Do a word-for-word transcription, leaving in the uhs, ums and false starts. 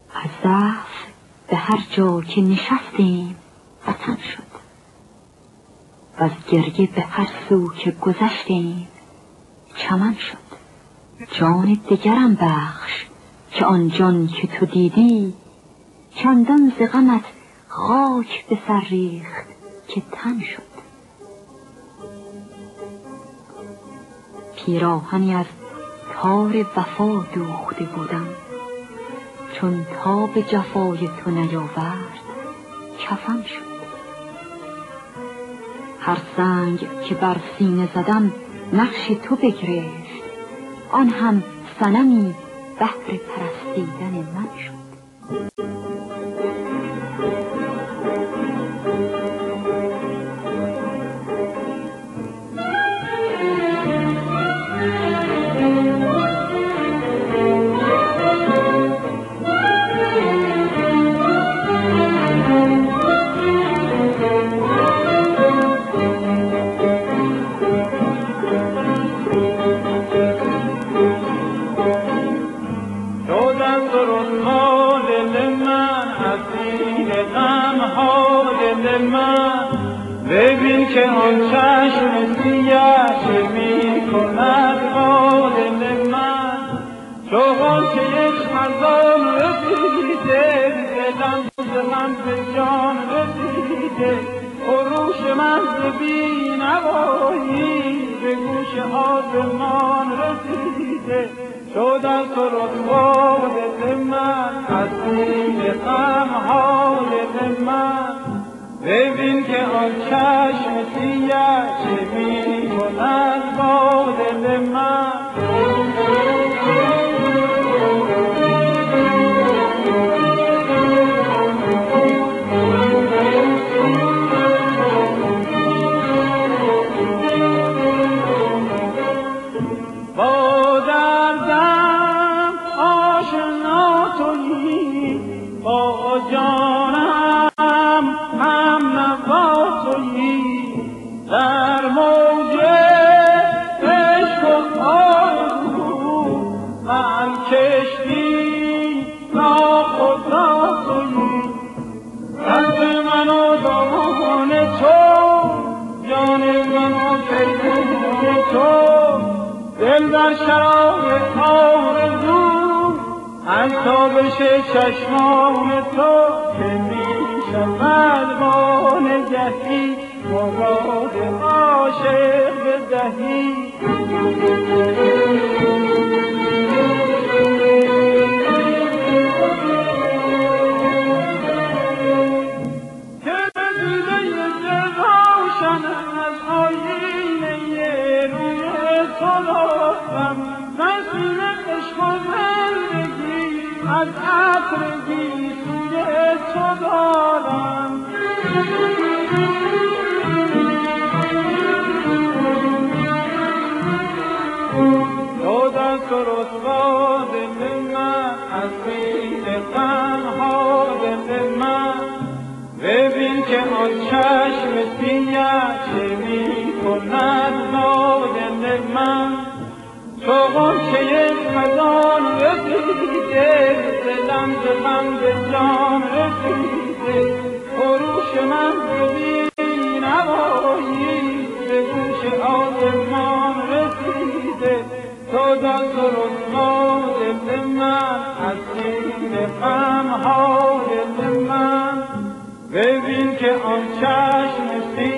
از ضعف به هر جا که نشستیم وطن شد، و از گریه به هر سو که گذشتیم چمن شد. جان دگرم بخش که آن جان که تو دیدی، چندان ز غمت خاک به سر ریخت که تن شد. پیراهنی از تار وفا دوخته بودم، چون تاب جفای تو نیاورد کفن شد. هر سنگ که بر سینه زدم نقش تو بگرفت، آن هم صنمی بهر پرستیدن من شد. ببین که آن چشم سیاه چه می کند با دل من، چو غنچه خزان رسیده، دلم ز من به جان رسیده. خروش من ز بینوایی به گوش آسمان رسیده. شد از تو رسوا دل من، از سینه غم‌ها دل من. ببین که آن چشم سیاه چه می کند با دل من. با دردم آشنا تویی، با جانم هم نوا تویی. در موج عشق و آرزو من کشتی ناخدا تویی. قلب من و دامان تو، جان من و پیمان تو. دل در شراب آرزو از تابش چشمان تو، که می شود با نگهی مراد عاشق بدهی. که دیده دل روشن از آیینه روی تو دارم. نسیم عشق و زندگی از عطر گیسوی تو دارم. تو دست و رسوا دل من، از سینه غم‌ها دل من. ببین که آن چشم سیاه چه می کند با دل من. چو غنچه خزان رسیده، دلم ز غم به جان رسیده. خروش من ز بینوایی به گوش آسمان رسیده. تو دست و رسوا دل من، از سینه غم‌ها دل من. ببین که آن چشم